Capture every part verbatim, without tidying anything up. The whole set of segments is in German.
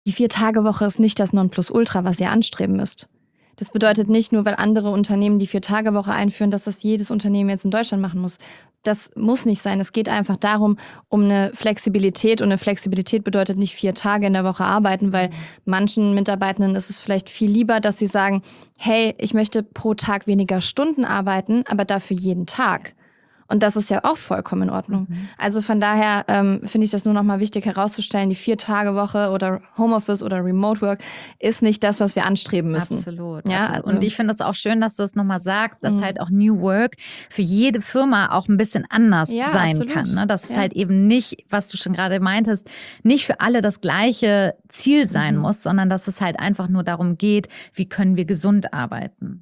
Die Vier-Tage-Woche ist nicht das Nonplusultra, was ihr anstreben müsst. Das bedeutet nicht nur, weil andere Unternehmen die Vier-Tage-Woche einführen, dass das jedes Unternehmen jetzt in Deutschland machen muss. Das muss nicht sein. Es geht einfach darum, um eine Flexibilität. Und eine Flexibilität bedeutet nicht vier Tage in der Woche arbeiten, weil manchen Mitarbeitenden ist es vielleicht viel lieber, dass sie sagen, hey, ich möchte pro Tag weniger Stunden arbeiten, aber dafür jeden Tag. Und das ist ja auch vollkommen in Ordnung. Mhm. Also von daher ähm, finde ich das nur nochmal wichtig herauszustellen, die Vier-Tage-Woche oder Homeoffice oder Remote Work ist nicht das, was wir anstreben müssen. Absolut. Ja, absolut. also Und ich finde es auch schön, dass du es nochmal sagst, dass mhm. halt auch New Work für jede Firma auch ein bisschen anders ja, sein absolut. kann. Ne? Dass ja. es halt eben nicht, was du schon gerade meintest, nicht für alle das gleiche Ziel sein mhm. muss, sondern dass es halt einfach nur darum geht, wie können wir gesund arbeiten.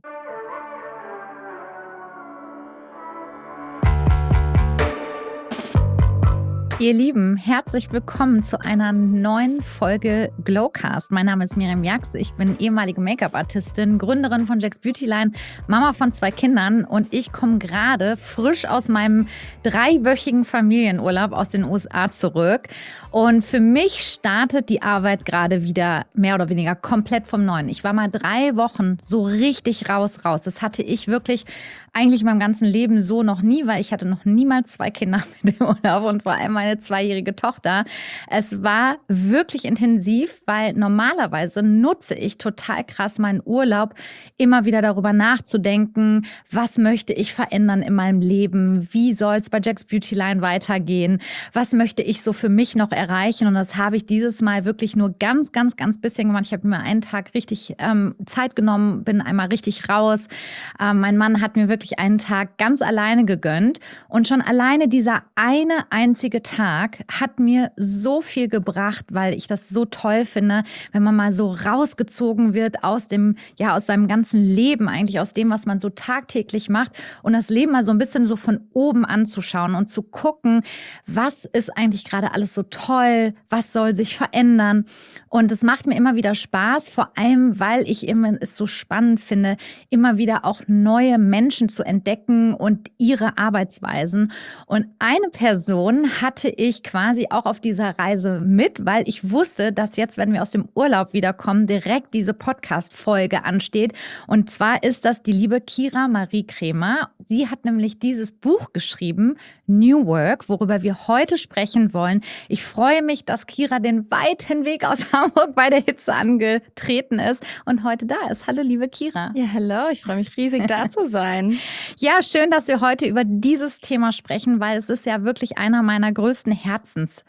Ihr Lieben, herzlich willkommen zu einer neuen Folge Glowcast. Mein Name ist Miriam Jax, ich bin ehemalige Make-up-Artistin, Gründerin von Jax Beauty Line, Mama von zwei Kindern und ich komme gerade frisch aus meinem dreiwöchigen Familienurlaub aus den U S A zurück. Und für mich startet die Arbeit gerade wieder mehr oder weniger komplett vom Neuen. Ich war mal drei Wochen so richtig raus, raus. Das hatte ich wirklich eigentlich in meinem ganzen Leben so noch nie, weil ich hatte noch niemals zwei Kinder mit dem Urlaub und vor allem meine zweijährige Tochter. Es war wirklich intensiv, weil normalerweise nutze ich total krass meinen Urlaub, immer wieder darüber nachzudenken, was möchte ich verändern in meinem Leben, wie soll es bei Jax Beauty Line weitergehen, was möchte ich so für mich noch erreichen, und das habe ich dieses Mal wirklich nur ganz, ganz, ganz bisschen gemacht. Ich habe mir einen Tag richtig ähm, Zeit genommen, bin einmal richtig raus. Ähm, mein Mann hat mir wirklich einen Tag ganz alleine gegönnt und schon alleine dieser eine einzige Tag hat mir so viel gebracht, weil ich das so toll finde, wenn man mal so rausgezogen wird aus dem, ja, aus seinem ganzen Leben, eigentlich aus dem, was man so tagtäglich macht, und das Leben mal so ein bisschen so von oben anzuschauen und zu gucken, was ist eigentlich gerade alles so toll, was soll sich verändern. Und es macht mir immer wieder Spaß, vor allem, weil ich immer es so spannend finde, immer wieder auch neue Menschen zu entdecken und ihre Arbeitsweisen. Und eine Person hatte ich quasi auch auf dieser Reise mit, weil ich wusste, dass jetzt, wenn wir aus dem Urlaub wiederkommen, direkt diese Podcast-Folge ansteht. Und zwar ist das die liebe Kira Marie Kremer. Sie hat nämlich dieses Buch geschrieben, New Work, worüber wir heute sprechen wollen. Ich freue mich, dass Kira den weiten Weg aus Hamburg bei der Hitze angetreten ist und heute da ist. Hallo, liebe Kira. Ja, hallo, ich freue mich riesig, da zu sein. Ja, schön, dass wir heute über dieses Thema sprechen, weil es ist ja wirklich einer meiner größten Herzensthemen,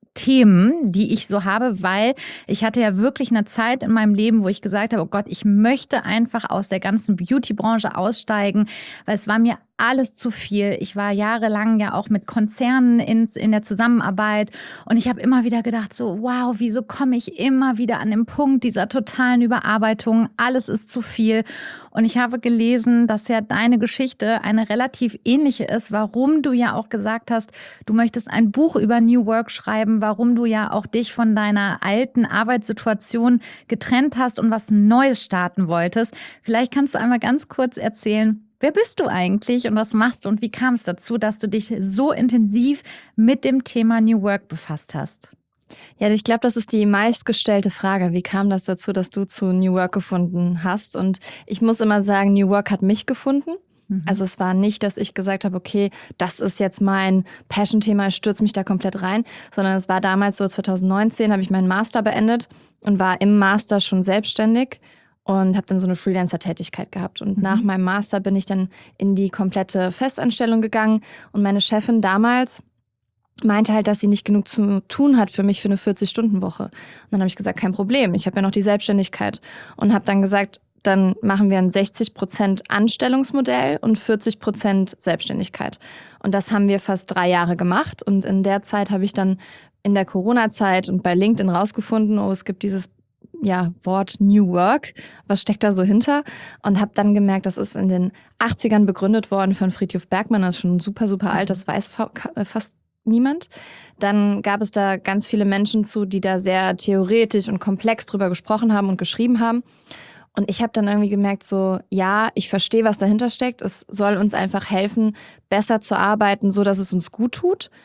die ich so habe, weil ich hatte ja wirklich eine Zeit in meinem Leben, wo ich gesagt habe, oh Gott, ich möchte einfach aus der ganzen Beauty-Branche aussteigen, weil es war mir alles zu viel. Ich war jahrelang ja auch mit Konzernen in, in der Zusammenarbeit und ich habe immer wieder gedacht, so wow, wieso komme ich immer wieder an den Punkt dieser totalen Überarbeitung? Alles ist zu viel. Und ich habe gelesen, dass ja deine Geschichte eine relativ ähnliche ist, warum du ja auch gesagt hast, du möchtest ein Buch über New Work schreiben, warum du ja auch dich von deiner alten Arbeitssituation getrennt hast und was Neues starten wolltest. Vielleicht kannst du einmal ganz kurz erzählen, wer bist du eigentlich und was machst du und wie kam es dazu, dass du dich so intensiv mit dem Thema New Work befasst hast? Ja, ich glaube, das ist die meistgestellte Frage. Wie kam das dazu, dass du zu New Work gefunden hast? Und ich muss immer sagen, New Work hat mich gefunden. Mhm. Also es war nicht, dass ich gesagt habe, okay, das ist jetzt mein Passion-Thema, ich stürze mich da komplett rein, sondern es war damals so zwanzig neunzehn, habe ich meinen Master beendet und war im Master schon selbstständig. Und habe dann so eine Freelancer-Tätigkeit gehabt. Und mhm. nach meinem Master bin ich dann in die komplette Festanstellung gegangen. Und meine Chefin damals meinte halt, dass sie nicht genug zu tun hat für mich für eine vierzig-Stunden-Woche. Und dann habe ich gesagt, kein Problem, ich habe ja noch die Selbstständigkeit. Und habe dann gesagt, dann machen wir ein sechzig Prozent Anstellungsmodell und vierzig Prozent Selbstständigkeit. Und das haben wir fast drei Jahre gemacht. Und in der Zeit habe ich dann in der Corona-Zeit und bei LinkedIn rausgefunden, oh, es gibt dieses ja, Wort New Work, was steckt da so hinter? Und habe dann gemerkt, das ist in den achtzigern begründet worden von Fridtjof Bergmann, das ist schon super, super alt, das weiß fa- fast niemand. Dann gab es da ganz viele Menschen zu, die da sehr theoretisch und komplex drüber gesprochen haben und geschrieben haben. Und ich habe dann irgendwie gemerkt, so, ja, ich verstehe, was dahinter steckt. Es soll uns einfach helfen, besser zu arbeiten, so dass es uns gut tut.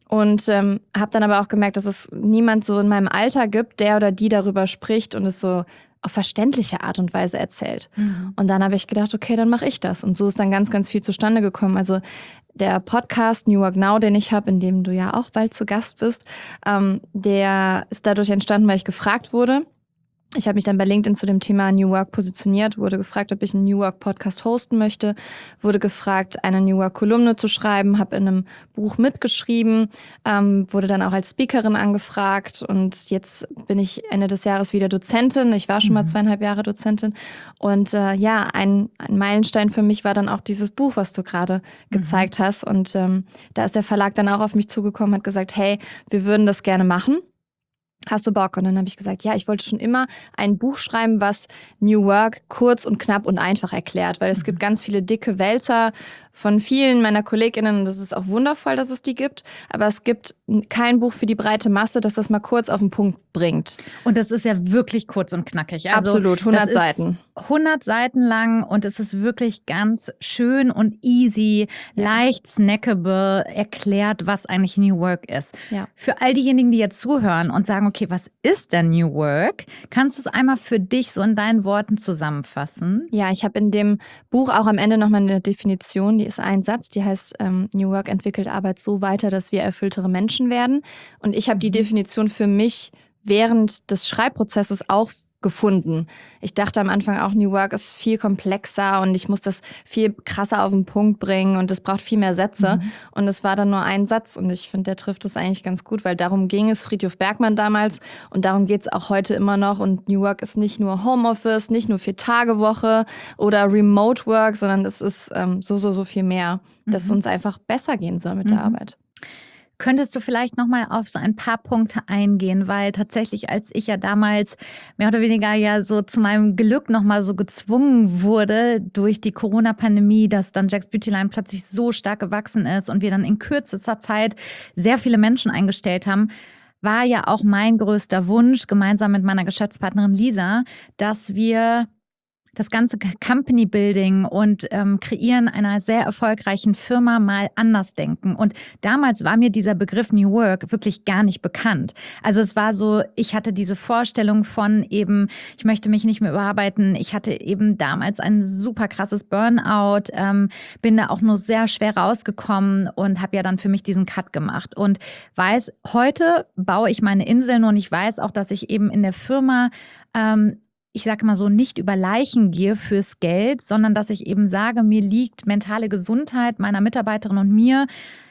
Und ähm, habe dann aber auch gemerkt, dass es niemand so in meinem Alter gibt, der oder die darüber spricht und es so auf verständliche Art und Weise erzählt. Mhm. Und dann habe ich gedacht, okay, dann mache ich das. Und so ist dann ganz, ganz viel zustande gekommen. Also der Podcast New Work Now, den ich habe, in dem du ja auch bald zu Gast bist, ähm, der ist dadurch entstanden, weil ich gefragt wurde. Ich habe mich dann bei LinkedIn zu dem Thema New Work positioniert, wurde gefragt, ob ich einen New Work Podcast hosten möchte, wurde gefragt, eine New Work Kolumne zu schreiben, habe in einem Buch mitgeschrieben, ähm, wurde dann auch als Speakerin angefragt und jetzt bin ich Ende des Jahres wieder Dozentin. Ich war schon mal zweieinhalb Jahre Dozentin und äh, ja, ein, ein Meilenstein für mich war dann auch dieses Buch, was du gerade gezeigt mhm. hast und ähm, da ist der Verlag dann auch auf mich zugekommen, hat gesagt, hey, wir würden das gerne machen. Hast du Bock? Und dann habe ich gesagt, ja, ich wollte schon immer ein Buch schreiben, was New Work kurz und knapp und einfach erklärt, weil es mhm. gibt ganz viele dicke Wälzer von vielen meiner KollegInnen und das ist auch wundervoll, dass es die gibt, aber es gibt kein Buch für die breite Masse, das das mal kurz auf den Punkt bringt. Und das ist ja wirklich kurz und knackig. Also absolut, hundert Seiten. hundert Seiten lang und es ist wirklich ganz schön und easy, ja. leicht snackable erklärt, was eigentlich New Work ist. Ja. Für all diejenigen, die jetzt zuhören und sagen, okay, was ist denn New Work? Kannst du es einmal für dich so in deinen Worten zusammenfassen? Ja, ich habe in dem Buch auch am Ende nochmal eine Definition, die ist ein Satz, die heißt, ähm, New Work entwickelt Arbeit so weiter, dass wir erfülltere Menschen werden. Und ich habe die Definition für mich während des Schreibprozesses auch gefunden. Ich dachte am Anfang auch, New Work ist viel komplexer und ich muss das viel krasser auf den Punkt bringen und es braucht viel mehr Sätze. Mhm. Und es war dann nur ein Satz und ich finde, der trifft es eigentlich ganz gut, weil darum ging es Fridtjof Bergmann damals und darum geht es auch heute immer noch. Und New Work ist nicht nur Homeoffice, nicht nur Vier-Tage-Woche oder Remote Work, sondern es ist ähm, so, so, so viel mehr, dass mhm. es uns einfach besser gehen soll mit mhm. der Arbeit. Könntest du vielleicht nochmal auf so ein paar Punkte eingehen, weil tatsächlich, als ich ja damals mehr oder weniger ja so zu meinem Glück nochmal so gezwungen wurde durch die Corona-Pandemie, dass dann Jack's Beautyline plötzlich so stark gewachsen ist und wir dann in kürzester Zeit sehr viele Menschen eingestellt haben, war ja auch mein größter Wunsch, gemeinsam mit meiner Geschäftspartnerin Lisa, dass wir das ganze Company Building und ähm, Kreieren einer sehr erfolgreichen Firma mal anders denken. Und damals war mir dieser Begriff New Work wirklich gar nicht bekannt. Also es war so, ich hatte diese Vorstellung von eben, ich möchte mich nicht mehr überarbeiten. Ich hatte eben damals ein super krasses Burnout, ähm, bin da auch nur sehr schwer rausgekommen und habe ja dann für mich diesen Cut gemacht. Und weiß, heute baue ich meine Inseln und ich weiß auch, dass ich eben in der Firma ähm, ich sage mal so, nicht über Leichen gehe fürs Geld, sondern dass ich eben sage, mir liegt mentale Gesundheit meiner Mitarbeiterin und mir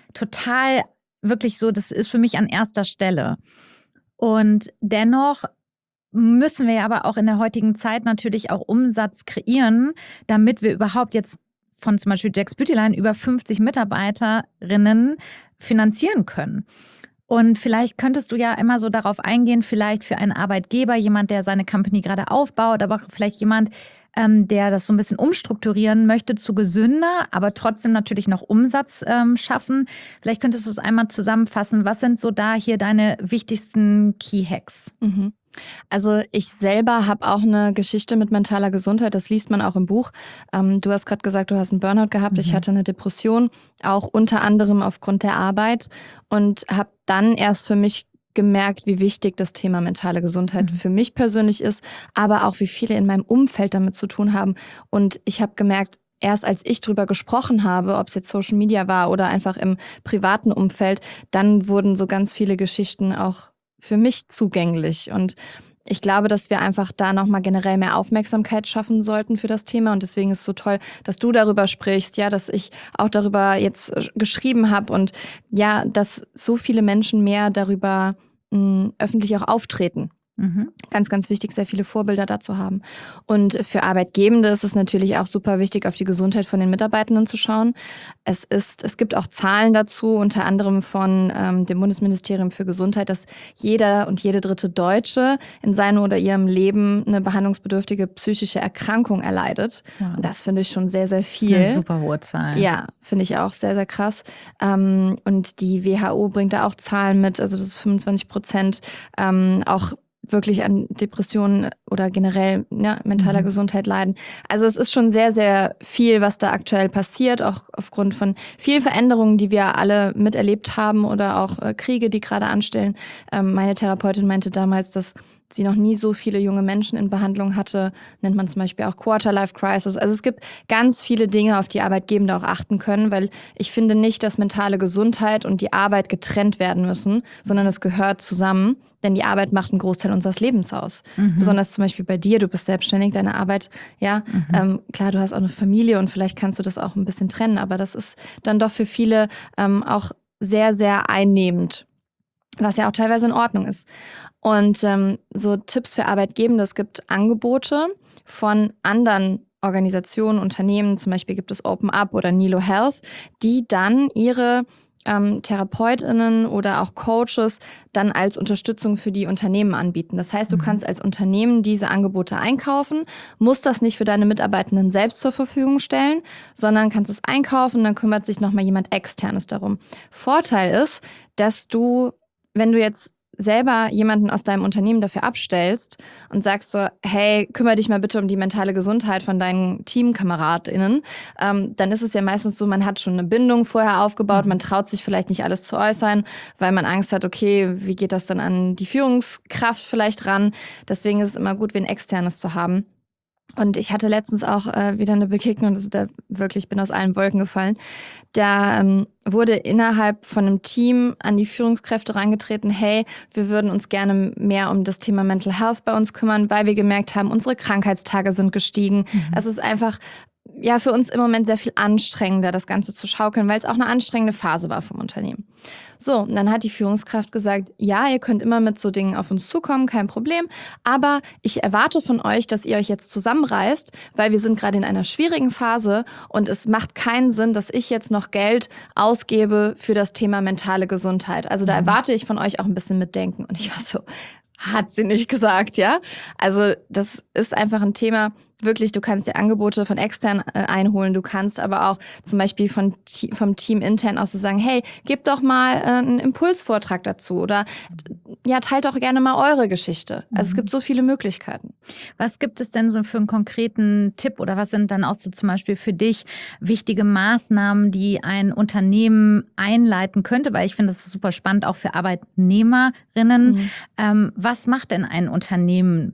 total wirklich so, das ist für mich an erster Stelle. Und dennoch müssen wir aber auch in der heutigen Zeit natürlich auch Umsatz kreieren, damit wir überhaupt jetzt von zum Beispiel Jack's Beautyline über fünfzig Mitarbeiterinnen finanzieren können. Und vielleicht könntest du ja immer so darauf eingehen, vielleicht für einen Arbeitgeber, jemand, der seine Company gerade aufbaut, aber vielleicht jemand, ähm, der das so ein bisschen umstrukturieren möchte zu gesünder, aber trotzdem natürlich noch Umsatz ähm, schaffen. Vielleicht könntest du es einmal zusammenfassen. Was sind so da hier deine wichtigsten Key-Hacks? Mhm. Also ich selber habe auch eine Geschichte mit mentaler Gesundheit, das liest man auch im Buch. Ähm, du hast gerade gesagt, du hast einen Burnout gehabt, mhm. ich hatte eine Depression, auch unter anderem aufgrund der Arbeit und habe dann erst für mich gemerkt, wie wichtig das Thema mentale Gesundheit mhm. für mich persönlich ist, aber auch wie viele in meinem Umfeld damit zu tun haben. Und ich habe gemerkt, erst als ich drüber gesprochen habe, ob es jetzt Social Media war oder einfach im privaten Umfeld, dann wurden so ganz viele Geschichten auch für mich zugänglich. Und ich glaube, dass wir einfach da nochmal generell mehr Aufmerksamkeit schaffen sollten für das Thema. Und deswegen ist es so toll, dass du darüber sprichst, ja, dass ich auch darüber jetzt geschrieben habe und ja, dass so viele Menschen mehr darüber mh, öffentlich auch auftreten. Mhm. Ganz, ganz wichtig, sehr viele Vorbilder dazu haben. Und für Arbeitgebende ist es natürlich auch super wichtig, auf die Gesundheit von den Mitarbeitenden zu schauen. Es ist, es gibt auch Zahlen dazu, unter anderem von ähm, dem Bundesministerium für Gesundheit, dass jeder und jede dritte Deutsche in seinem oder ihrem Leben eine behandlungsbedürftige psychische Erkrankung erleidet. Ja. Und das finde ich schon sehr, sehr viel. Das ist eine super hohe Zahl. Ja, finde ich auch sehr, sehr krass. Ähm, und die W H O bringt da auch Zahlen mit, also das ist fünfundzwanzig Prozent, ähm, auch wirklich an Depressionen oder generell ja, mentaler Mhm. Gesundheit leiden. Also es ist schon sehr, sehr viel, was da aktuell passiert, auch aufgrund von vielen Veränderungen, die wir alle miterlebt haben oder auch äh, Kriege, die gerade anstellen. Ähm, meine Therapeutin meinte damals, dass sie noch nie so viele junge Menschen in Behandlung hatte, nennt man zum Beispiel auch Quarter-Life-Crisis. Also es gibt ganz viele Dinge, auf die Arbeitgeber auch achten können, weil ich finde nicht, dass mentale Gesundheit und die Arbeit getrennt werden müssen, sondern es gehört zusammen, denn die Arbeit macht einen Großteil unseres Lebens aus. Mhm. Besonders zum Beispiel bei dir, du bist selbstständig, deine Arbeit, ja, mhm. ähm, klar, du hast auch eine Familie und vielleicht kannst du das auch ein bisschen trennen, aber das ist dann doch für viele ähm, auch sehr, sehr einnehmend, was ja auch teilweise in Ordnung ist. Und ähm, so Tipps für Arbeitgebende, es gibt Angebote von anderen Organisationen, Unternehmen, zum Beispiel gibt es Open Up oder Nilo Health, die dann ihre ähm, TherapeutInnen oder auch Coaches dann als Unterstützung für die Unternehmen anbieten. Das heißt, du mhm. kannst als Unternehmen diese Angebote einkaufen, musst das nicht für deine Mitarbeitenden selbst zur Verfügung stellen, sondern kannst es einkaufen, dann kümmert sich nochmal jemand Externes darum. Vorteil ist, dass du, wenn du jetzt selber jemanden aus deinem Unternehmen dafür abstellst und sagst so, hey, kümmere dich mal bitte um die mentale Gesundheit von deinen TeamkameradInnen, ähm, dann ist es ja meistens so, man hat schon eine Bindung vorher aufgebaut, mhm. man traut sich vielleicht nicht alles zu äußern, weil man Angst hat, okay, wie geht das dann an die Führungskraft vielleicht ran? Deswegen ist es immer gut, wen Externes zu haben. Und ich hatte letztens auch äh, wieder eine Begegnung, das ist da wirklich, ich bin aus allen Wolken gefallen. Da ähm, wurde innerhalb von einem Team an die Führungskräfte herangetreten, hey, wir würden uns gerne mehr um das Thema Mental Health bei uns kümmern, weil wir gemerkt haben, unsere Krankheitstage sind gestiegen. Mhm. Es ist einfach ja für uns im Moment sehr viel anstrengender, das Ganze zu schaukeln, weil es auch eine anstrengende Phase war vom Unternehmen. So, und dann hat die Führungskraft gesagt, ja, ihr könnt immer mit so Dingen auf uns zukommen, kein Problem, aber ich erwarte von euch, dass ihr euch jetzt zusammenreißt, weil wir sind gerade in einer schwierigen Phase und es macht keinen Sinn, dass ich jetzt noch Geld ausgebe für das Thema mentale Gesundheit. Also da erwarte ich von euch auch ein bisschen Mitdenken. Und ich war so, hat sie nicht gesagt, ja? Also das ist einfach ein Thema, wirklich, du kannst dir Angebote von extern äh, einholen, du kannst aber auch zum Beispiel von, vom Team intern aus so sagen, hey, gebt doch mal äh, einen Impulsvortrag dazu oder ja, teilt doch gerne mal eure Geschichte. Also mhm. es gibt so viele Möglichkeiten. Was gibt es denn so für einen konkreten Tipp oder was sind dann auch so zum Beispiel für dich wichtige Maßnahmen, die ein Unternehmen einleiten könnte? Weil ich finde, das ist super spannend, auch für Arbeitnehmerinnen. Mhm. Ähm, was macht denn ein Unternehmen?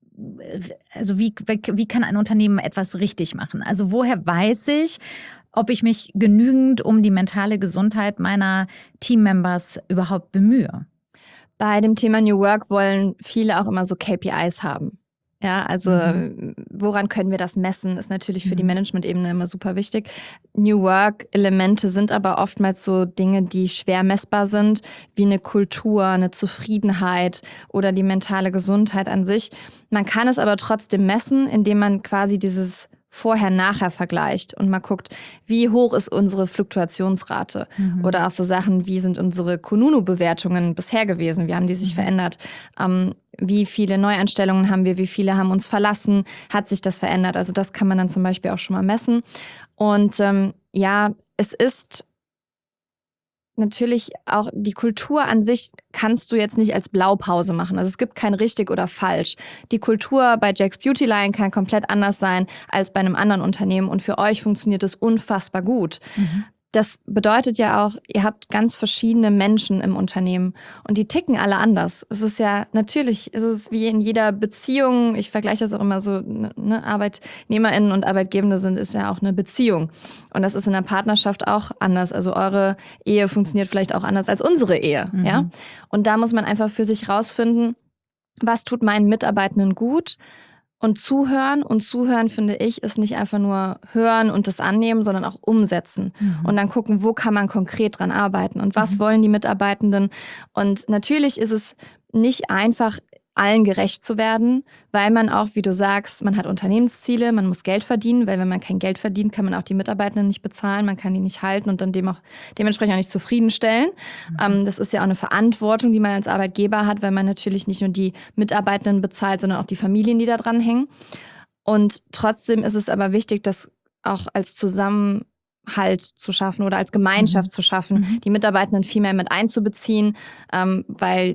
Also wie, wie kann ein Unternehmen etwas richtig machen? Also woher weiß ich, ob ich mich genügend um die mentale Gesundheit meiner Teammembers überhaupt bemühe? Bei dem Thema New Work wollen viele auch immer so K P Is haben. Ja, also mhm. woran können wir das messen, ist natürlich für mhm. die Management-Ebene immer super wichtig. New Work-Elemente sind aber oftmals so Dinge, die schwer messbar sind, wie eine Kultur, eine Zufriedenheit oder die mentale Gesundheit an sich. Man kann es aber trotzdem messen, indem man quasi dieses Vorher-Nachher vergleicht und mal guckt, wie hoch ist unsere Fluktuationsrate mhm. oder auch so Sachen, wie sind unsere Kununu-Bewertungen bisher gewesen, wie haben die sich mhm. verändert, ähm, wie viele Neuanstellungen haben wir, wie viele haben uns verlassen, hat sich das verändert, also das kann man dann zum Beispiel auch schon mal messen und ähm, ja, es ist natürlich auch die Kultur an sich kannst du jetzt nicht als Blaupause machen. Also es gibt kein richtig oder falsch. Die Kultur bei Jack's Beauty Line kann komplett anders sein als bei einem anderen Unternehmen und für euch funktioniert es unfassbar gut. Mhm. Das bedeutet ja auch, ihr habt ganz verschiedene Menschen im Unternehmen und die ticken alle anders. Es ist ja, natürlich ist es wie in jeder Beziehung, ich vergleiche das auch immer so, ne, ArbeitnehmerInnen und Arbeitgebende sind, ist ja auch eine Beziehung. Und das ist in der Partnerschaft auch anders. Also eure Ehe funktioniert vielleicht auch anders als unsere Ehe, mhm. ja. Und da muss man einfach für sich rausfinden, was tut meinen Mitarbeitenden gut? Und zuhören und zuhören, finde ich, ist nicht einfach nur hören und das annehmen, sondern auch umsetzen. Mhm. Und dann gucken, wo kann man konkret dran arbeiten und was mhm. wollen die Mitarbeitenden. Und natürlich ist es nicht einfach, allen gerecht zu werden, weil man auch, wie du sagst, man hat Unternehmensziele, man muss Geld verdienen, weil wenn man kein Geld verdient, kann man auch die Mitarbeitenden nicht bezahlen, man kann die nicht halten und dann dem auch, dementsprechend auch nicht zufriedenstellen. Mhm. Ähm, das ist ja auch eine Verantwortung, die man als Arbeitgeber hat, weil man natürlich nicht nur die Mitarbeitenden bezahlt, sondern auch die Familien, die da dran hängen. Und trotzdem ist es aber wichtig, das auch als Zusammenhalt zu schaffen oder als Gemeinschaft mhm. zu schaffen, mhm. die Mitarbeitenden viel mehr mit einzubeziehen, ähm, weil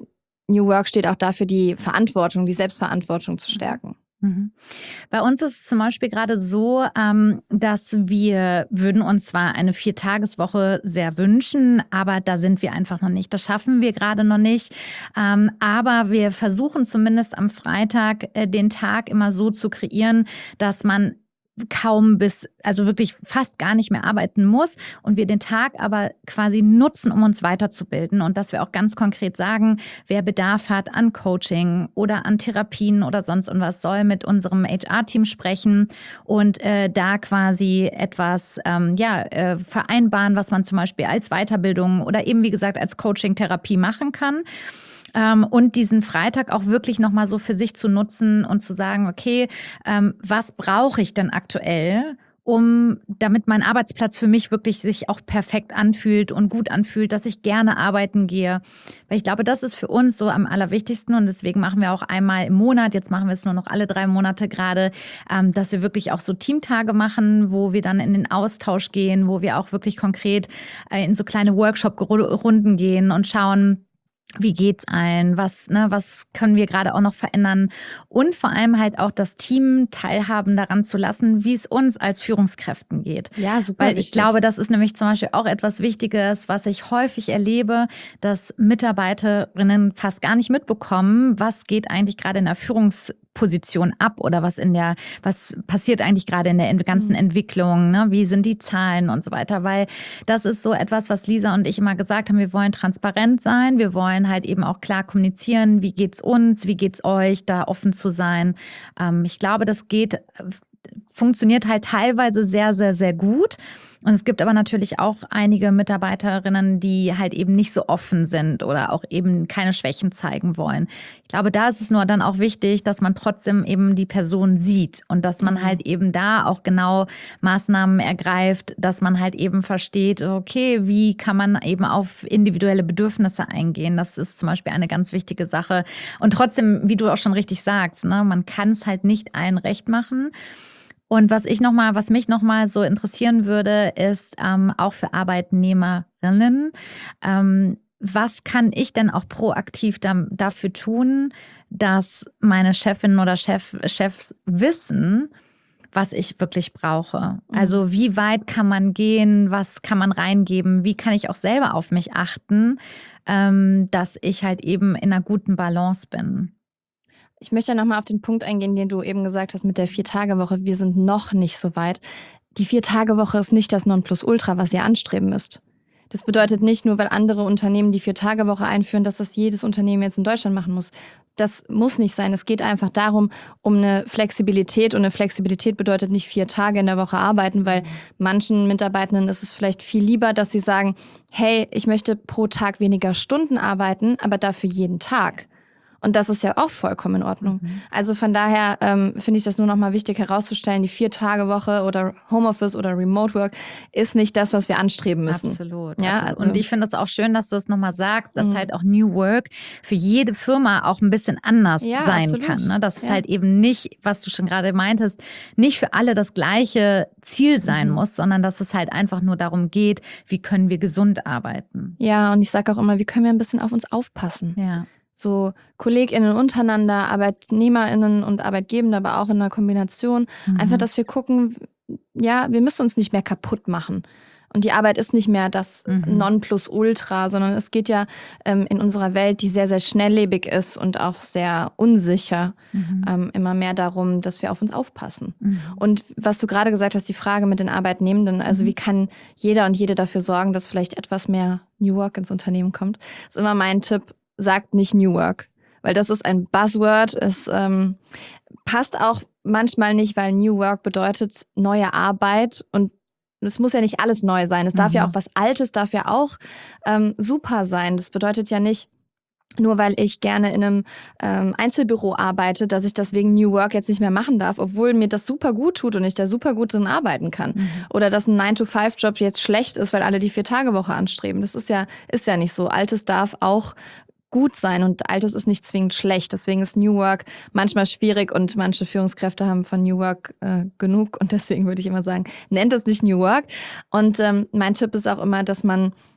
New Work steht auch dafür, die Verantwortung, die Selbstverantwortung zu stärken. Mhm. Bei uns ist es zum Beispiel gerade so, ähm, dass wir würden uns zwar eine Viertageswoche sehr wünschen, aber da sind wir einfach noch nicht. Das schaffen wir gerade noch nicht. Ähm, aber wir versuchen zumindest am Freitag äh, den Tag immer so zu kreieren, dass man kaum bis, also wirklich fast gar nicht mehr arbeiten muss und wir den Tag aber quasi nutzen, um uns weiterzubilden und dass wir auch ganz konkret sagen, wer Bedarf hat an Coaching oder an Therapien oder sonst irgendwas, soll mit unserem H R-Team sprechen und äh, da quasi etwas ähm, ja, äh, vereinbaren, was man zum Beispiel als Weiterbildung oder eben wie gesagt als Coaching-Therapie machen kann. Ähm, und diesen Freitag auch wirklich nochmal so für sich zu nutzen und zu sagen, okay, ähm, was brauche ich denn aktuell, um, damit mein Arbeitsplatz für mich wirklich sich auch perfekt anfühlt und gut anfühlt, dass ich gerne arbeiten gehe. Weil ich glaube, das ist für uns so am allerwichtigsten und deswegen machen wir auch einmal im Monat, jetzt machen wir es nur noch alle drei Monate gerade, ähm, dass wir wirklich auch so Teamtage machen, wo wir dann in den Austausch gehen, wo wir auch wirklich konkret äh, in so kleine Workshop-Runden gehen und schauen, wie geht's allen? Was, ne, was können wir gerade auch noch verändern? Und vor allem halt auch das Team teilhaben daran zu lassen, wie es uns als Führungskräften geht. Ja, super. Weil ich wichtig. glaube, das ist nämlich zum Beispiel auch etwas Wichtiges, was ich häufig erlebe, dass Mitarbeiterinnen fast gar nicht mitbekommen, was geht eigentlich gerade in der Führungsposition ab oder was in der, was passiert eigentlich gerade in der ganzen Mhm. Entwicklung, ne? Wie sind die Zahlen und so weiter, weil das ist so etwas, was Lisa und ich immer gesagt haben, wir wollen transparent sein, wir wollen halt eben auch klar kommunizieren, wie geht's uns, wie geht's euch, da offen zu sein. Ähm, ich glaube, das geht, funktioniert halt teilweise sehr, sehr, sehr gut. Und es gibt aber natürlich auch einige Mitarbeiterinnen, die halt eben nicht so offen sind oder auch eben keine Schwächen zeigen wollen. Ich glaube, da ist es nur dann auch wichtig, dass man trotzdem eben die Person sieht und dass man Mhm. halt eben da auch genau Maßnahmen ergreift, dass man halt eben versteht, okay, wie kann man eben auf individuelle Bedürfnisse eingehen. Das ist zum Beispiel eine ganz wichtige Sache. Und trotzdem, wie du auch schon richtig sagst, ne, man kann es halt nicht allen recht machen. Und was ich noch mal, was mich noch mal so interessieren würde, ist ähm, auch für Arbeitnehmerinnen, ähm, was kann ich denn auch proaktiv da, dafür tun, dass meine Chefinnen oder Chef, Chefs wissen, was ich wirklich brauche? Also wie weit kann man gehen, was kann man reingeben, wie kann ich auch selber auf mich achten, ähm, dass ich halt eben in einer guten Balance bin? Ich möchte nochmal auf den Punkt eingehen, den du eben gesagt hast mit der Vier-Tage-Woche. Wir sind noch nicht so weit. Die Vier-Tage-Woche ist nicht das Nonplusultra, was ihr anstreben müsst. Das bedeutet nicht nur, weil andere Unternehmen die Vier-Tage-Woche einführen, dass das jedes Unternehmen jetzt in Deutschland machen muss. Das muss nicht sein. Es geht einfach darum, um eine Flexibilität. Und eine Flexibilität bedeutet nicht vier Tage in der Woche arbeiten, weil manchen Mitarbeitenden ist es vielleicht viel lieber, dass sie sagen, hey, ich möchte pro Tag weniger Stunden arbeiten, aber dafür jeden Tag. Und das ist ja auch vollkommen in Ordnung. Mhm. Also von daher ähm, finde ich das nur nochmal wichtig herauszustellen, die Vier-Tage-Woche oder Homeoffice oder Remote Work ist nicht das, was wir anstreben müssen. Absolut. Ja, absolut. also. Und ich finde es auch schön, dass du das nochmal sagst, dass mhm. halt auch New Work für jede Firma auch ein bisschen anders ja, sein absolut. kann. Ne? Dass ja. es halt eben nicht, was du schon gerade meintest, nicht für alle das gleiche Ziel sein mhm. muss, sondern dass es halt einfach nur darum geht, wie können wir gesund arbeiten. Ja, und ich sage auch immer, wie können wir ein bisschen auf uns aufpassen. Ja. So KollegInnen untereinander, ArbeitnehmerInnen und Arbeitgebende, aber auch in einer Kombination. Mhm. Einfach, dass wir gucken, ja, wir müssen uns nicht mehr kaputt machen. Und die Arbeit ist nicht mehr das mhm. Nonplusultra, sondern es geht ja ähm, in unserer Welt, die sehr, sehr schnelllebig ist und auch sehr unsicher, mhm. ähm, immer mehr darum, dass wir auf uns aufpassen. Mhm. Und was du gerade gesagt hast, die Frage mit den Arbeitnehmenden, also mhm. wie kann jeder und jede dafür sorgen, dass vielleicht etwas mehr New Work ins Unternehmen kommt, ist immer mein Tipp. Sagt nicht New Work, weil das ist ein Buzzword. Es ähm, passt auch manchmal nicht, weil New Work bedeutet neue Arbeit und es muss ja nicht alles neu sein. Es darf mhm. ja auch was Altes, darf ja auch ähm, super sein. Das bedeutet ja nicht, nur weil ich gerne in einem ähm, Einzelbüro arbeite, dass ich das wegen New Work jetzt nicht mehr machen darf, obwohl mir das super gut tut und ich da super gut drin arbeiten kann. Mhm. Oder dass ein nine to five Job jetzt schlecht ist, weil alle die Vier-Tage-Woche anstreben. Das ist ja, ist ja nicht so. Altes darf auch gut sein und Altes ist nicht zwingend schlecht. Deswegen ist New Work manchmal schwierig und manche Führungskräfte haben von New Work äh, genug und deswegen würde ich immer sagen, nennt es nicht New Work. Und ähm, mein Tipp ist auch immer, dass man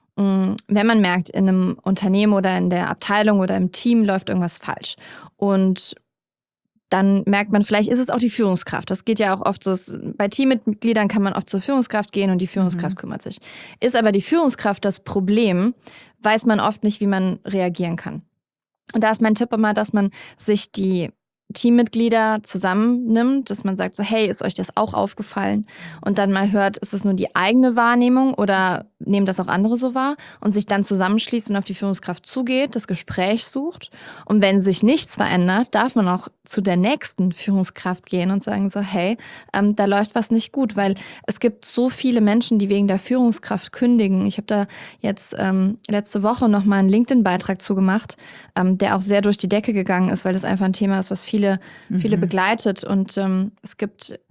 wenn man merkt, in einem Unternehmen oder in der Abteilung oder im Team läuft irgendwas falsch und dann merkt man, vielleicht ist es auch die Führungskraft. Das geht ja auch oft so, bei Teammitgliedern kann man oft zur Führungskraft gehen und die Führungskraft mhm. kümmert sich. Ist aber die Führungskraft das Problem, weiß man oft nicht, wie man reagieren kann. Und da ist mein Tipp immer, dass man sich die Teammitglieder zusammennimmt, dass man sagt so, hey, ist euch das auch aufgefallen? Und dann mal hört, ist es nur die eigene Wahrnehmung oder nehmen das auch andere so wahr? Und sich dann zusammenschließt und auf die Führungskraft zugeht, das Gespräch sucht. Und wenn sich nichts verändert, darf man auch zu der nächsten Führungskraft gehen und sagen so, hey, ähm, da läuft was nicht gut, weil es gibt so viele Menschen, die wegen der Führungskraft kündigen. Ich habe da jetzt ähm, letzte Woche noch mal einen LinkedIn-Beitrag zugemacht, ähm, der auch sehr durch die Decke gegangen ist, weil das einfach ein Thema ist, was viele Viele, viele mhm. begleitet und ähm, es gibt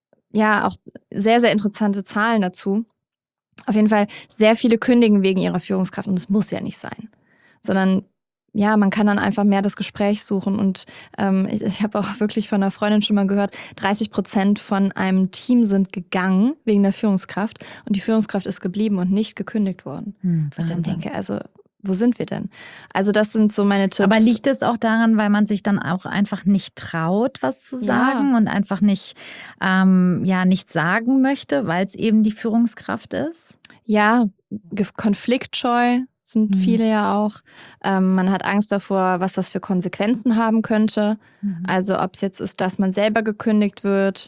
ja auch sehr, sehr interessante Zahlen dazu. Auf jeden Fall sehr viele kündigen wegen ihrer Führungskraft und es muss ja nicht sein, sondern ja, man kann dann einfach mehr das Gespräch suchen und ähm, ich, ich habe auch wirklich von einer Freundin schon mal gehört, dreißig Prozent von einem Team sind gegangen wegen der Führungskraft und die Führungskraft ist geblieben und nicht gekündigt worden. Hm, ich dann denke, also wo sind wir denn? Also das sind so meine Tipps. Aber liegt es auch daran, weil man sich dann auch einfach nicht traut, was zu sagen ja. und einfach nicht, ähm, ja, nichts sagen möchte, weil es eben die Führungskraft ist? Ja, konfliktscheu sind mhm. viele ja auch. Ähm, man hat Angst davor, was das für Konsequenzen haben könnte. Mhm. Also ob es jetzt ist, dass man selber gekündigt wird,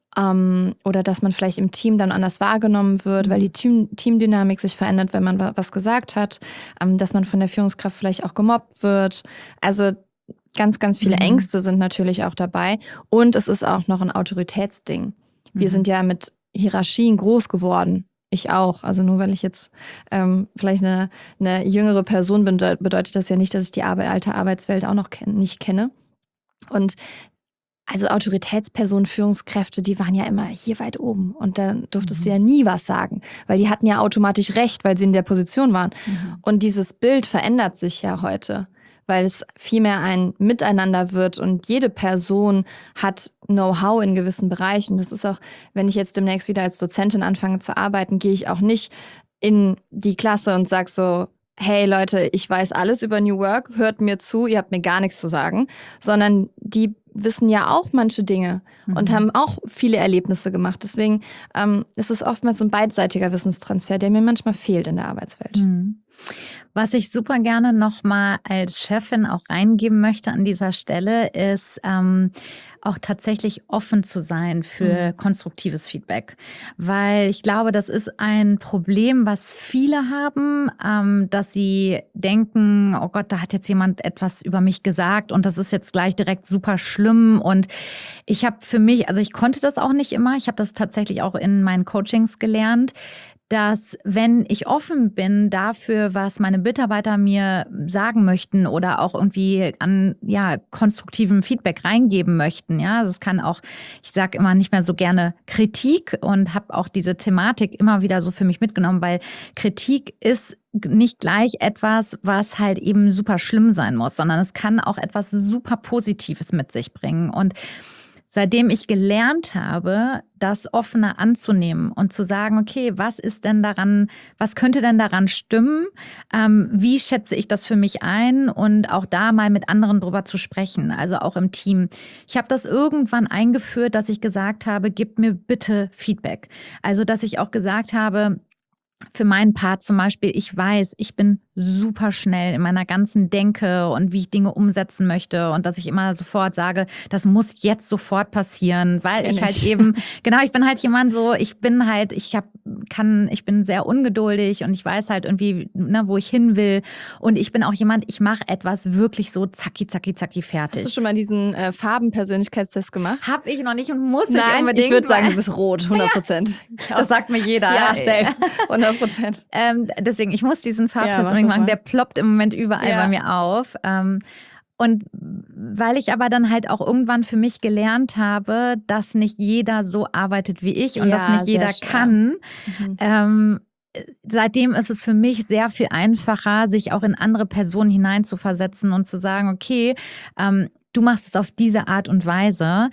Ähm, oder dass man vielleicht im Team dann anders wahrgenommen wird, weil die Team Teamdynamik sich verändert, wenn man was gesagt hat, ähm, dass man von der Führungskraft vielleicht auch gemobbt wird. Also ganz, ganz viele mhm. Ängste sind natürlich auch dabei und es ist auch noch ein Autoritätsding. Wir mhm. sind ja mit Hierarchien groß geworden. Ich auch. Also nur weil ich jetzt ähm, vielleicht eine, eine jüngere Person bin, bedeutet das ja nicht, dass ich die Arbe- alte Arbeitswelt auch noch ken- nicht kenne. Und also Autoritätspersonen, Führungskräfte, die waren ja immer hier weit oben und dann durftest mhm. du ja nie was sagen, weil die hatten ja automatisch recht, weil sie in der Position waren. Mhm. Und dieses Bild verändert sich ja heute, weil es viel mehr ein Miteinander wird und jede Person hat Know-how in gewissen Bereichen. Das ist auch, wenn ich jetzt demnächst wieder als Dozentin anfange zu arbeiten, gehe ich auch nicht in die Klasse und sag so, hey Leute, ich weiß alles über New Work, hört mir zu, ihr habt mir gar nichts zu sagen, sondern die wissen ja auch manche Dinge mhm. und haben auch viele Erlebnisse gemacht. Deswegen ähm, ist es oftmals so ein beidseitiger Wissenstransfer, der mir manchmal fehlt in der Arbeitswelt. Mhm. Was ich super gerne nochmal als Chefin auch reingeben möchte an dieser Stelle, ist ähm, auch tatsächlich offen zu sein für mhm. konstruktives Feedback. Weil ich glaube, das ist ein Problem, was viele haben, ähm, dass sie denken, oh Gott, da hat jetzt jemand etwas über mich gesagt und das ist jetzt gleich direkt super schlimm. Und ich habe für mich, also ich konnte das auch nicht immer, ich habe das tatsächlich auch in meinen Coachings gelernt, dass wenn ich offen bin dafür, was meine Mitarbeiter mir sagen möchten oder auch irgendwie an ja konstruktivem Feedback reingeben möchten, ja, das kann auch, ich sage immer nicht mehr so gerne Kritik und habe auch diese Thematik immer wieder so für mich mitgenommen, weil Kritik ist nicht gleich etwas, was halt eben super schlimm sein muss, sondern es kann auch etwas super Positives mit sich bringen. Und seitdem ich gelernt habe, das offener anzunehmen und zu sagen, okay, was ist denn daran, was könnte denn daran stimmen? Ähm, wie schätze ich das für mich ein? Und auch da mal mit anderen drüber zu sprechen, also auch im Team. Ich habe das irgendwann eingeführt, dass ich gesagt habe, gib mir bitte Feedback. Also, dass ich auch gesagt habe, für meinen Part zum Beispiel, ich weiß, ich bin super schnell in meiner ganzen Denke und wie ich Dinge umsetzen möchte und dass ich immer sofort sage, das muss jetzt sofort passieren, weil ich halt eben, genau, ich bin halt jemand so, ich bin halt, ich hab, kann, ich bin sehr ungeduldig und ich weiß halt irgendwie, ne, wo ich hin will und ich bin auch jemand, ich mache etwas wirklich so zacki, zacki, zacki fertig. Hast du schon mal diesen äh, Farben-Persönlichkeitstest gemacht? Hab ich noch nicht und muss Nein, ich unbedingt. Ich würde sagen, du bist rot, hundert Prozent. Ja, das sagt mir jeder. Ja, safe, hundert Prozent. ähm, deswegen, ich muss diesen Farbtest ja, unbedingt machen, der ploppt im Moment überall ja. bei mir auf. Ähm, und weil ich aber dann halt auch irgendwann für mich gelernt habe, dass nicht jeder so arbeitet wie ich und ja, dass nicht jeder kann, mhm. ähm, seitdem ist es für mich sehr viel einfacher, sich auch in andere Personen hineinzuversetzen und zu sagen, okay, ähm, du machst es auf diese Art und Weise.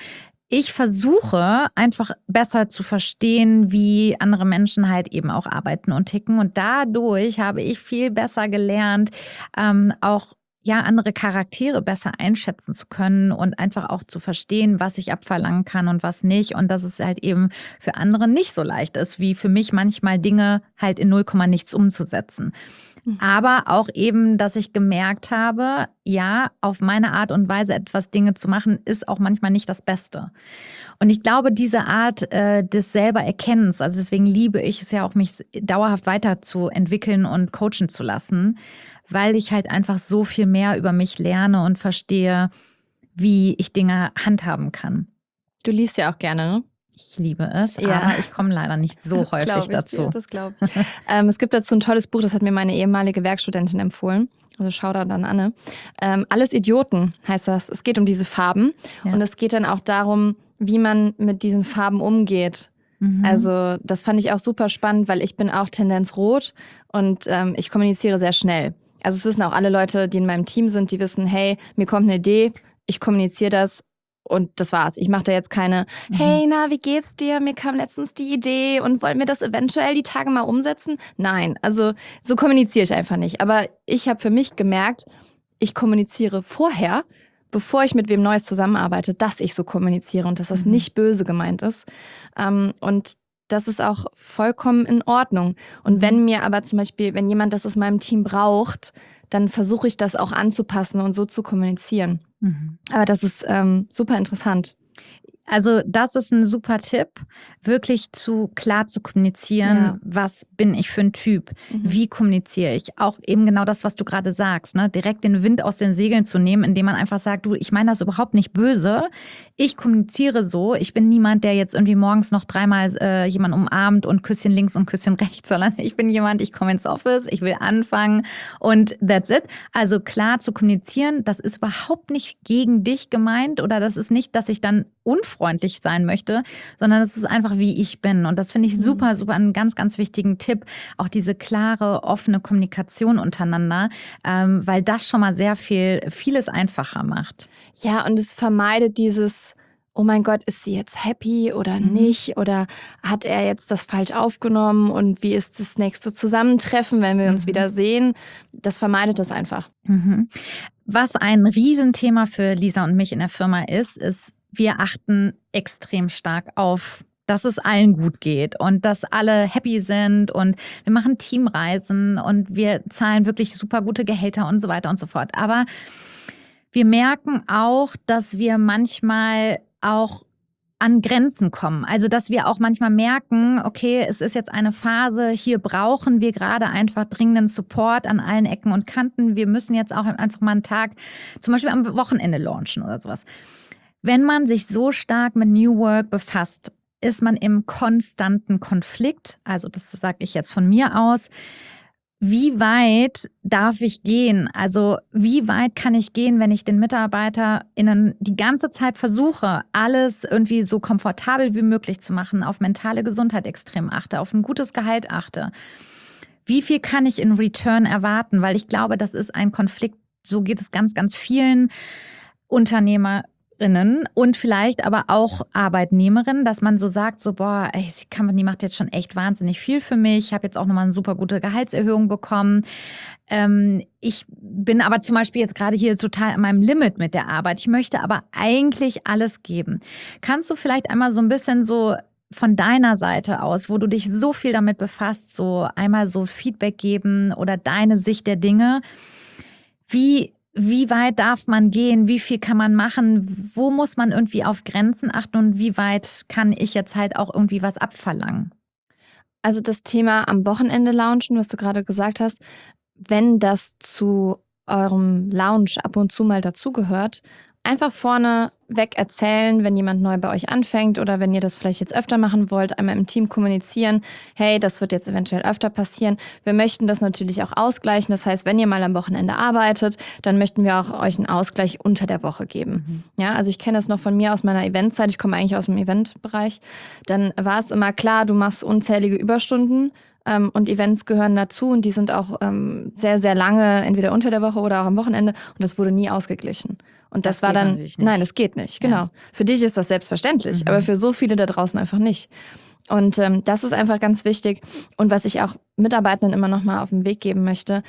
Ich versuche einfach besser zu verstehen, wie andere Menschen halt eben auch arbeiten und ticken. Und dadurch habe ich viel besser gelernt, ähm, auch ja, andere Charaktere besser einschätzen zu können und einfach auch zu verstehen, was ich abverlangen kann und was nicht. Und dass es halt eben für andere nicht so leicht ist, wie für mich manchmal Dinge halt in null Komma nichts umzusetzen. Aber auch eben, dass ich gemerkt habe, ja, auf meine Art und Weise etwas Dinge zu machen, ist auch manchmal nicht das Beste. Und ich glaube, diese Art äh, des selber Erkennens, also deswegen liebe ich es ja auch, mich dauerhaft weiterzuentwickeln und coachen zu lassen, weil ich halt einfach so viel mehr über mich lerne und verstehe, wie ich Dinge handhaben kann. Du liest ja auch gerne, ne? Ich liebe es, ja. aber ich komme leider nicht so das häufig ich dazu. Dir, das glaube ich. ähm, es gibt dazu ein tolles Buch, das hat mir meine ehemalige Werkstudentin empfohlen. Also Shoutout an Anne. Ähm, Alles Idioten heißt das. Es geht um diese Farben ja. und es geht dann auch darum, wie man mit diesen Farben umgeht. Mhm. Also das fand ich auch super spannend, weil ich bin auch Tendenz rot und ähm, ich kommuniziere sehr schnell. Also es wissen auch alle Leute, die in meinem Team sind, die wissen, hey, mir kommt eine Idee, ich kommuniziere das. Und das war's. Ich mache da jetzt keine, mhm. hey, na, wie geht's dir? Mir kam letztens die Idee und wollen wir das eventuell die Tage mal umsetzen? Nein, also so kommuniziere ich einfach nicht. Aber ich habe für mich gemerkt, ich kommuniziere vorher, bevor ich mit wem Neues zusammenarbeite, dass ich so kommuniziere und dass das mhm. nicht böse gemeint ist. Und das ist auch vollkommen in Ordnung. Und wenn mir aber zum Beispiel, wenn jemand das aus meinem Team braucht, dann versuche ich das auch anzupassen und so zu kommunizieren. Mhm. Aber das ist ähm, super interessant. Also das ist ein super Tipp, wirklich zu klar zu kommunizieren, ja. was bin ich für ein Typ, mhm. wie kommuniziere ich. Auch eben genau das, was du gerade sagst, ne? Direkt den Wind aus den Segeln zu nehmen, indem man einfach sagt, du, ich meine das überhaupt nicht böse, ich kommuniziere so, ich bin niemand, der jetzt irgendwie morgens noch dreimal äh, jemanden umarmt und Küsschen links und Küsschen rechts, sondern ich bin jemand, ich komme ins Office, ich will anfangen und that's it. Also klar zu kommunizieren, das ist überhaupt nicht gegen dich gemeint oder das ist nicht, dass ich dann unfreundlich sein möchte, sondern das ist einfach, wie ich bin. Und das finde ich super, super einen ganz, ganz wichtigen Tipp. Auch diese klare, offene Kommunikation untereinander, ähm, weil das schon mal sehr viel, vieles einfacher macht. Ja, und es vermeidet dieses, oh mein Gott, ist sie jetzt happy oder mhm. nicht? Oder hat er jetzt das falsch aufgenommen? Und wie ist das nächste Zusammentreffen, wenn wir uns mhm. wieder sehen? Das vermeidet das einfach. Mhm. Was ein Riesenthema für Lisa und mich in der Firma ist, ist, wir achten extrem stark auf, dass es allen gut geht und dass alle happy sind und wir machen Teamreisen und wir zahlen wirklich super gute Gehälter und so weiter und so fort. Aber wir merken auch, dass wir manchmal auch an Grenzen kommen. Also dass wir auch manchmal merken, okay, es ist jetzt eine Phase, hier brauchen wir gerade einfach dringenden Support an allen Ecken und Kanten. Wir müssen jetzt auch einfach mal einen Tag zum Beispiel am Wochenende launchen oder sowas. Wenn man sich so stark mit New Work befasst, ist man im konstanten Konflikt. Also das sage ich jetzt von mir aus. Wie weit darf ich gehen? Also wie weit kann ich gehen, wenn ich den MitarbeiterInnen die ganze Zeit versuche, alles irgendwie so komfortabel wie möglich zu machen, auf mentale Gesundheit extrem achte, auf ein gutes Gehalt achte? Wie viel kann ich in Return erwarten? Weil ich glaube, das ist ein Konflikt, so geht es ganz, ganz vielen UnternehmerInnen und vielleicht aber auch Arbeitnehmerinnen, dass man so sagt, so boah, ey, die Company macht jetzt schon echt wahnsinnig viel für mich. Ich habe jetzt auch nochmal eine super gute Gehaltserhöhung bekommen. Ähm, ich bin aber zum Beispiel jetzt gerade hier total an meinem Limit mit der Arbeit. Ich möchte aber eigentlich alles geben. Kannst du vielleicht einmal so ein bisschen so von deiner Seite aus, wo du dich so viel damit befasst, so einmal so Feedback geben oder deine Sicht der Dinge, wie Wie weit darf man gehen? Wie viel kann man machen? Wo muss man irgendwie auf Grenzen achten? Und wie weit kann ich jetzt halt auch irgendwie was abverlangen? Also das Thema am Wochenende launchen, was du gerade gesagt hast, wenn das zu eurem Lounge ab und zu mal dazugehört, einfach vorne weg erzählen, wenn jemand neu bei euch anfängt oder wenn ihr das vielleicht jetzt öfter machen wollt, einmal im Team kommunizieren, hey, das wird jetzt eventuell öfter passieren. Wir möchten das natürlich auch ausgleichen. Das heißt, wenn ihr mal am Wochenende arbeitet, dann möchten wir auch euch einen Ausgleich unter der Woche geben. Mhm. Ja, also ich kenne das noch von mir aus meiner Eventzeit. Ich komme eigentlich aus dem Eventbereich. Dann war es immer klar, du machst unzählige Überstunden. Ähm, und Events gehören dazu und die sind auch ähm, sehr, sehr lange, entweder unter der Woche oder auch am Wochenende. Und das wurde nie ausgeglichen. Und das, das war geht dann, natürlich nicht. Nein, das geht nicht, genau. Ja. Für dich ist das selbstverständlich, mhm. aber für so viele da draußen einfach nicht. Und ähm, das ist einfach ganz wichtig. Und was ich auch Mitarbeitenden immer noch mal auf den Weg geben möchte,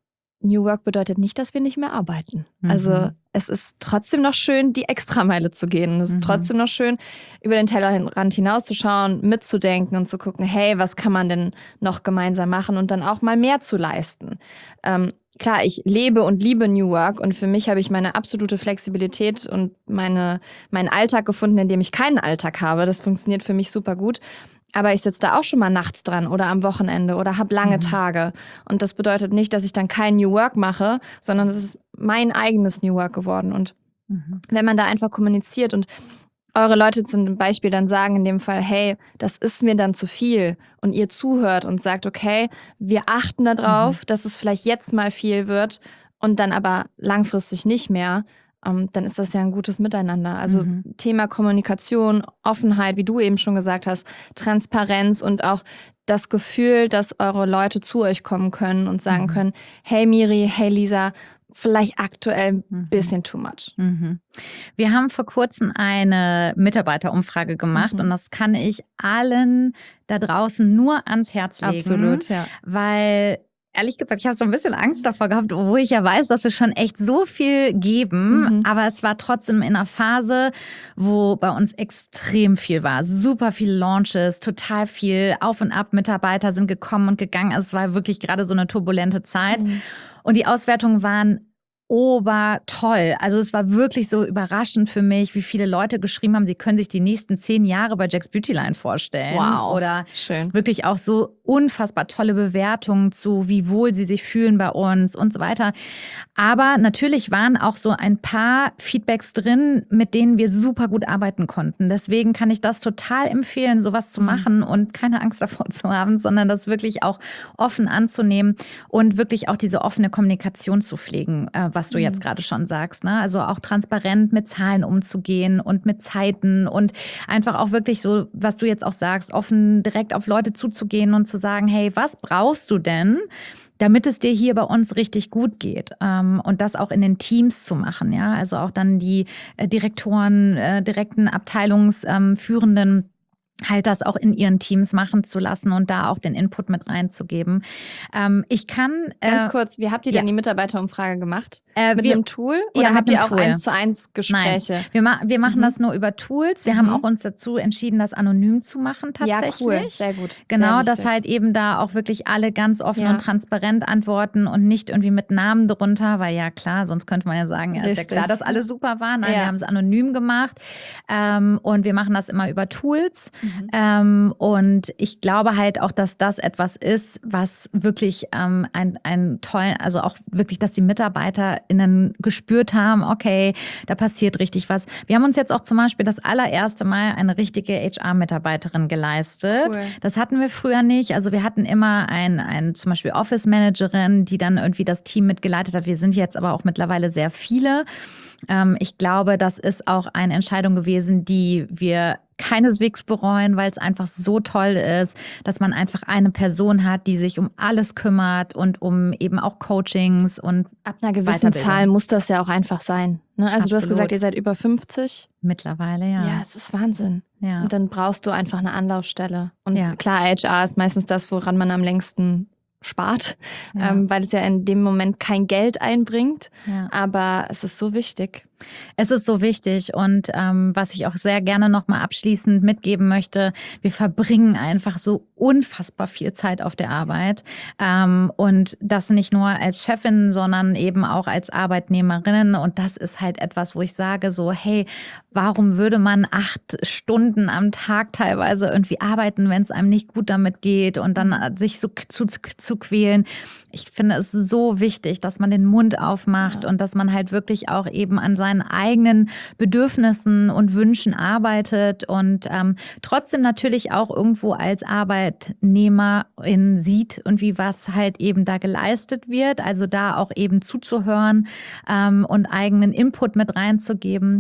New Work bedeutet nicht, dass wir nicht mehr arbeiten. Mhm. Also es ist trotzdem noch schön, die Extrameile zu gehen. Es ist mhm. trotzdem noch schön, über den Tellerrand hinauszuschauen, mitzudenken und zu gucken, hey, was kann man denn noch gemeinsam machen und dann auch mal mehr zu leisten. Ähm, Klar, ich lebe und liebe New Work und für mich habe ich meine absolute Flexibilität und meine, meinen Alltag gefunden, in dem ich keinen Alltag habe. Das funktioniert für mich super gut. Aber ich sitze da auch schon mal nachts dran oder am Wochenende oder habe lange mhm. Tage. Und das bedeutet nicht, dass ich dann kein New Work mache, sondern es ist mein eigenes New Work geworden. Und mhm. wenn man da einfach kommuniziert und eure Leute zum Beispiel dann sagen in dem Fall, hey, das ist mir dann zu viel und ihr zuhört und sagt, okay, wir achten darauf, mhm. dass es vielleicht jetzt mal viel wird und dann aber langfristig nicht mehr, ähm, dann ist das ja ein gutes Miteinander. Also mhm. Thema Kommunikation, Offenheit, wie du eben schon gesagt hast, Transparenz und auch das Gefühl, dass eure Leute zu euch kommen können und sagen mhm. können, hey Miri, hey Lisa, vielleicht aktuell ein bisschen too much. Mhm. Wir haben vor kurzem eine Mitarbeiterumfrage gemacht mhm. und das kann ich allen da draußen nur ans Herz legen. Absolut, ja. Weil ehrlich gesagt, ich habe so ein bisschen Angst davor gehabt, obwohl ich ja weiß, dass wir schon echt so viel geben. Mhm. Aber es war trotzdem in einer Phase, wo bei uns extrem viel war. Super viele Launches, total viel Auf und Ab. Mitarbeiter sind gekommen und gegangen. Also es war wirklich gerade so eine turbulente Zeit. Mhm. Und die Auswertungen waren obertoll. Also es war wirklich so überraschend für mich, wie viele Leute geschrieben haben, sie können sich die nächsten zehn Jahre bei Jack's Beautyline vorstellen. Wow, oder schön. Wirklich auch so unfassbar tolle Bewertungen zu, wie wohl sie sich fühlen bei uns und so weiter. Aber natürlich waren auch so ein paar Feedbacks drin, mit denen wir super gut arbeiten konnten. Deswegen kann ich das total empfehlen, sowas zu machen und keine Angst davor zu haben, sondern das wirklich auch offen anzunehmen und wirklich auch diese offene Kommunikation zu pflegen, was du jetzt gerade schon sagst, ne? Also auch transparent mit Zahlen umzugehen und mit Zeiten und einfach auch wirklich so, was du jetzt auch sagst, offen direkt auf Leute zuzugehen und zu sagen, hey, was brauchst du denn, damit es dir hier bei uns richtig gut geht? Und das auch in den Teams zu machen, ja, also auch dann die Direktoren, direkten Abteilungsführenden, halt das auch in ihren Teams machen zu lassen und da auch den Input mit reinzugeben. Ähm, ich kann... Äh, Ganz kurz, wie habt ihr denn ja. die Mitarbeiterumfrage gemacht? Äh, mit wir, einem Tool? Oder ja, habt ihr auch Tool. eins zu eins Gespräche? Nein, wir, ma- wir machen mhm. das nur über Tools. Wir mhm. haben auch uns dazu entschieden, das anonym zu machen tatsächlich. Ja, cool. Sehr gut. Genau, Sehr dass halt eben da auch wirklich alle ganz offen ja. und transparent antworten und nicht irgendwie mit Namen drunter, weil ja klar, sonst könnte man ja sagen, ja, ist Richtig. ja klar, dass alles super war. Nein, ja. wir haben es anonym gemacht ähm, und wir machen das immer über Tools. Mhm. Ähm, Und ich glaube halt auch, dass das etwas ist, was wirklich ähm, ein, ein tollen, also auch wirklich, dass die MitarbeiterInnen gespürt haben, okay, da passiert richtig was. Wir haben uns jetzt auch zum Beispiel das allererste Mal eine richtige H R-Mitarbeiterin geleistet. Cool. Das hatten wir früher nicht. Also wir hatten immer ein, ein zum Beispiel Office-Managerin, die dann irgendwie das Team mitgeleitet hat. Wir sind jetzt aber auch mittlerweile sehr viele. Ähm, ich glaube, das ist auch eine Entscheidung gewesen, die wir keineswegs bereuen, weil es einfach so toll ist, dass man einfach eine Person hat, die sich um alles kümmert und um eben auch Coachings und ab einer gewissen Zahl muss das ja auch einfach sein. Ne? Also Absolut. Du hast gesagt, ihr seid über fünfzig. Mittlerweile, ja. Ja, es ist Wahnsinn. Ja. Und dann brauchst du einfach eine Anlaufstelle. Und ja. klar, H R ist meistens das, woran man am längsten spart, ja. ähm, weil es ja in dem Moment kein Geld einbringt. Ja. Aber es ist so wichtig. Es ist so wichtig und ähm, was ich auch sehr gerne nochmal abschließend mitgeben möchte, wir verbringen einfach so unfassbar viel Zeit auf der Arbeit ähm, und das nicht nur als Chefin, sondern eben auch als Arbeitnehmerinnen und das ist halt etwas, wo ich sage so, hey, warum würde man acht Stunden am Tag teilweise irgendwie arbeiten, wenn es einem nicht gut damit geht und dann sich so zu, zu, zu quälen. Ich finde es so wichtig, dass man den Mund aufmacht ja. und dass man halt wirklich auch eben an seinen eigenen Bedürfnissen und Wünschen arbeitet und ähm, trotzdem natürlich auch irgendwo als Arbeitnehmerin sieht und wie was halt eben da geleistet wird. Also da auch eben zuzuhören ähm, und eigenen Input mit reinzugeben.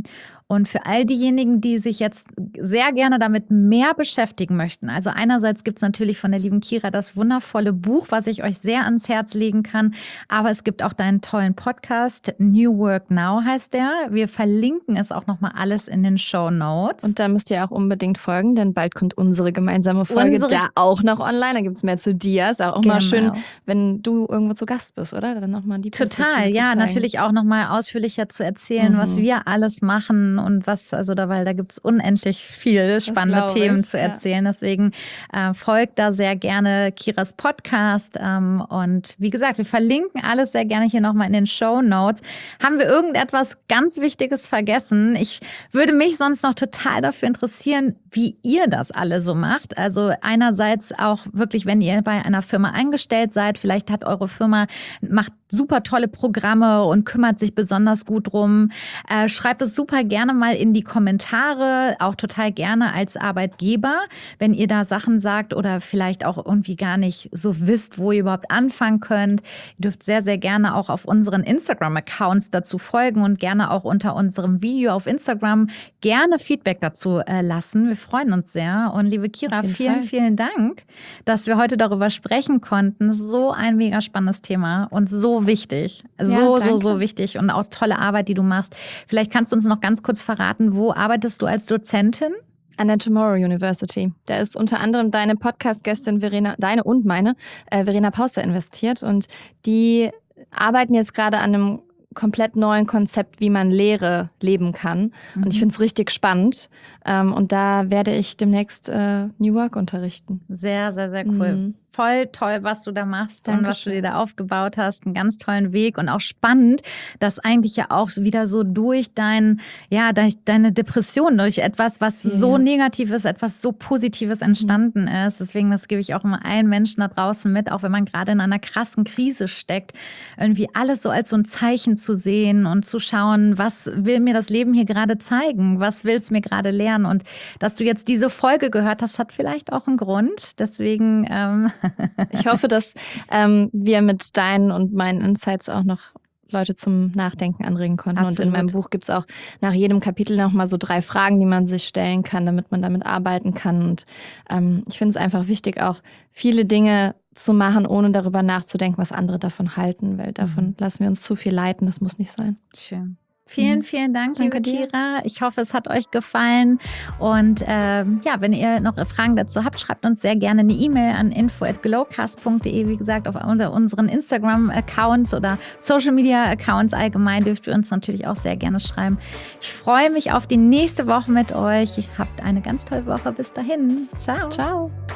Und für all diejenigen, die sich jetzt sehr gerne damit mehr beschäftigen möchten, also einerseits gibt es natürlich von der lieben Kira das wundervolle Buch, was ich euch sehr ans Herz legen kann, aber es gibt auch deinen tollen Podcast, New Work Now heißt der. Wir verlinken es auch nochmal alles in den Shownotes. Und da müsst ihr auch unbedingt folgen, denn bald kommt unsere gemeinsame Folge unsere da auch noch online. Da gibt es mehr zu dir. Ist auch genau. mal schön, wenn du irgendwo zu Gast bist, oder? Dann nochmal die Perspektive Total, zu ja, zeigen. natürlich auch nochmal ausführlicher zu erzählen, mhm. was wir alles machen und was, also da, weil da gibt es unendlich viel spannende Themen ich, zu ja. erzählen. Deswegen äh, folgt da sehr gerne Kiras Podcast. Ähm, und wie gesagt, wir verlinken alles sehr gerne hier nochmal in den Shownotes. Haben wir irgendetwas ganz Wichtiges vergessen? Ich würde mich sonst noch total dafür interessieren, wie ihr das alle so macht. Also einerseits auch wirklich, wenn ihr bei einer Firma eingestellt seid, vielleicht hat eure Firma, macht super tolle Programme und kümmert sich besonders gut drum. Äh, schreibt es super gerne mal in die Kommentare, auch total gerne als Arbeitgeber, wenn ihr da Sachen sagt oder vielleicht auch irgendwie gar nicht so wisst, wo ihr überhaupt anfangen könnt. Ihr dürft sehr, sehr gerne auch auf unseren Instagram-Accounts dazu folgen und gerne auch unter unserem Video auf Instagram gerne Feedback dazu äh, lassen. Wir freuen uns sehr. Und liebe Kira, vielen, Fall. vielen Dank, dass wir heute darüber sprechen konnten. So ein mega spannendes Thema und so wichtig. So, ja, so, so wichtig und auch tolle Arbeit, die du machst. Vielleicht kannst du uns noch ganz kurz verraten, wo arbeitest du als Dozentin? An der Tomorrow University. Da ist unter anderem deine Podcast-Gästin Verena, deine und meine, äh, Verena Pauster investiert. Und die arbeiten jetzt gerade an einem komplett neuen Konzept, wie man Lehre leben kann. Mhm. Und ich finde es richtig spannend. Ähm, und da werde ich demnächst äh, New Work unterrichten. Sehr, sehr, sehr cool. Mhm. Voll toll, was du da machst Dankeschön. Und was du dir da aufgebaut hast. Einen ganz tollen Weg und auch spannend, dass eigentlich ja auch wieder so durch dein, ja, durch deine Depression, durch etwas, was ja. so negativ ist, etwas so Positives entstanden mhm. ist. Deswegen, das gebe ich auch immer allen Menschen da draußen mit, auch wenn man gerade in einer krassen Krise steckt, irgendwie alles so als so ein Zeichen zu sehen und zu schauen, was will mir das Leben hier gerade zeigen? Was will es mir gerade lernen? Und dass du jetzt diese Folge gehört hast, hat vielleicht auch einen Grund. Deswegen, ähm ich hoffe, dass ähm, wir mit deinen und meinen Insights auch noch Leute zum Nachdenken anregen konnten. Absolut. Und in meinem Buch gibt es auch nach jedem Kapitel noch mal so drei Fragen, die man sich stellen kann, damit man damit arbeiten kann. Und ähm, ich finde es einfach wichtig, auch viele Dinge zu machen, ohne darüber nachzudenken, was andere davon halten, weil davon mhm. lassen wir uns zu viel leiten. Das muss nicht sein. Schön. Vielen, vielen Dank, liebe Kira. Ich hoffe, es hat euch gefallen. Und ähm, ja, wenn ihr noch Fragen dazu habt, schreibt uns sehr gerne eine E-Mail an info at glowcast punkt de. Wie gesagt, auf unseren Instagram-Accounts oder Social-Media-Accounts allgemein dürft ihr uns natürlich auch sehr gerne schreiben. Ich freue mich auf die nächste Woche mit euch. Habt eine ganz tolle Woche. Bis dahin. Ciao. Ciao.